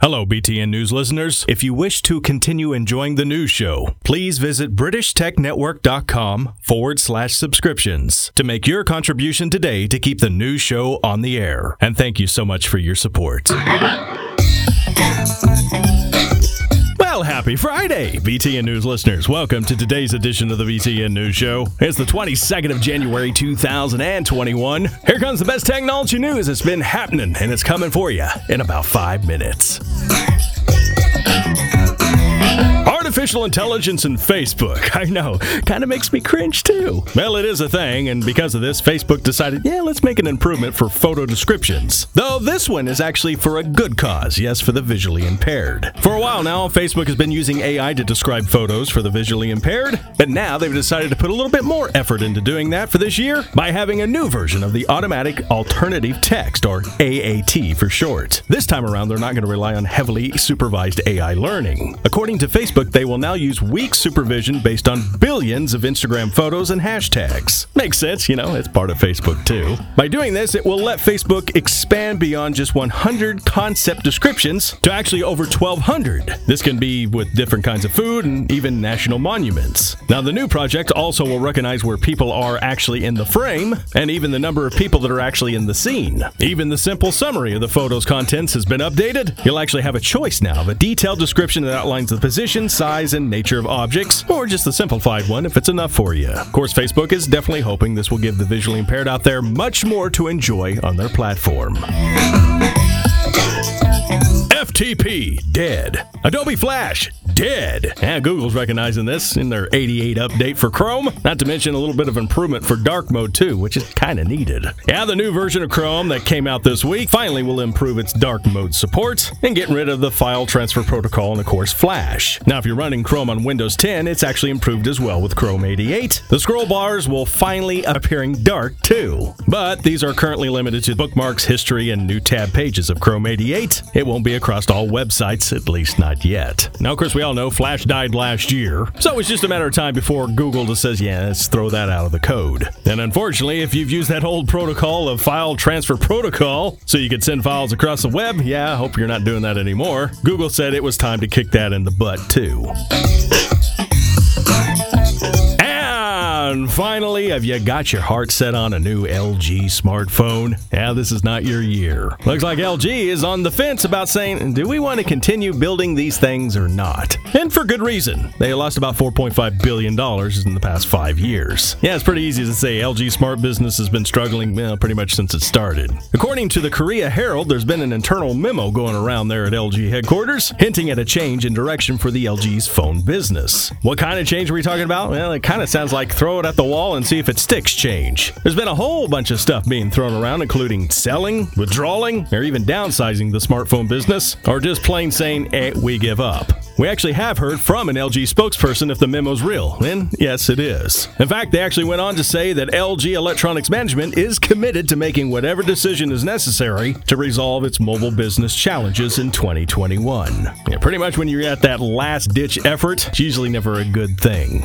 Hello, BTN News listeners. If you wish to continue enjoying the news show, please visit BritishTechNetwork.com/subscriptions to make your contribution today to keep the news show on the air. And thank you so much for your support. Well, happy Friday, BTN News listeners. Welcome to today's edition of the BTN News Show. It's the 22nd of January, 2021. Here comes the best technology news that's been happening, and it's coming for you in about 5 minutes. Artificial intelligence and Facebook. I know, kind of makes me cringe too. Well, it is a thing, and because of this, Facebook decided, let's make an improvement for photo descriptions. Though this one is actually for a good cause, yes, for the visually impaired. For a while now, Facebook has been using AI to describe photos for the visually impaired, but now they've decided to put a little bit more effort into doing that for this year by having a new version of the Automatic Alternative Text, or AAT for short. This time around, they're not going to rely on heavily supervised AI learning. According to Facebook, they will now use weak supervision based on billions of Instagram photos and hashtags. Makes sense, it's part of Facebook too. By doing this, it will let Facebook expand beyond just 100 concept descriptions to actually over 1,200. This can be with different kinds of food and even national monuments. Now, the new project also will recognize where people are actually in the frame and even the number of people that are actually in the scene. Even the simple summary of the photo's contents has been updated. You'll actually have a choice now of a detailed description that outlines the position, size, and nature of objects, or just a simplified one if it's enough for you. Of course, Facebook is definitely hoping this will give the visually impaired out there much more to enjoy on their platform. FTP, dead. Adobe Flash, dead. And Google's recognizing this in their 88 update for Chrome, not to mention a little bit of improvement for dark mode too, which is kind of needed. The new version of Chrome that came out this week finally will improve its dark mode support and get rid of the file transfer protocol and of course Flash. Now, if you're running Chrome on Windows 10, it's actually improved as well with Chrome 88. The scroll bars will finally appearing dark too, but these are currently limited to bookmarks, history, and new tab pages of Chrome 88. It won't be across all websites, at least not yet. Now, of course, we all know Flash died last year, so it's just a matter of time before Google just says, let's throw that out of the code. And unfortunately, if you've used that old protocol of file transfer protocol so you could send files across the web, I hope you're not doing that anymore. Google said it was time to kick that in the butt too. And finally, have you got your heart set on a new LG smartphone? This is not your year. Looks like LG is on the fence about saying, do we want to continue building these things or not? And for good reason. They lost about $4.5 billion in the past 5 years. It's pretty easy to say LG Smart Business has been struggling pretty much since it started. According to the Korea Herald, there's been an internal memo going around there at LG headquarters, hinting at a change in direction for the LG's phone business. What kind of change are we talking about? It kind of sounds like throw it at the wall and see if it sticks change. There's been a whole bunch of stuff being thrown around, including selling, withdrawing, or even downsizing the smartphone business, or just plain saying, we give up. We actually have heard from an LG spokesperson if the memo's real, and yes, it is. In fact, they actually went on to say that LG Electronics Management is committed to making whatever decision is necessary to resolve its mobile business challenges in 2021. Pretty much when you're at that last-ditch effort, it's usually never a good thing.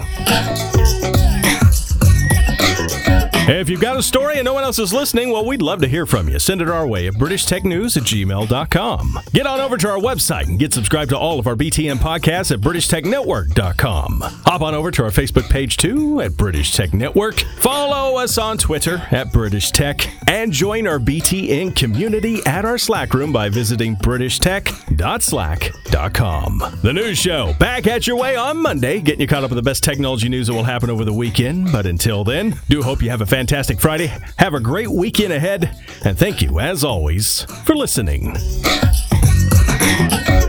If you've got a story and no one else is listening, we'd love to hear from you. Send it our way at BritishTechNews@gmail.com. Get on over to our website and get subscribed to all of our BTN podcasts at BritishTechNetwork.com. Hop on over to our Facebook page too at British Tech Network. Follow us on Twitter at British Tech and join our BTN community at our Slack room by visiting BritishTech.slack.com. The news show back at your way on Monday, getting you caught up with the best technology news that will happen over the weekend. But until then, do hope you have a fantastic Friday. Have a great weekend ahead. And thank you, as always, for listening.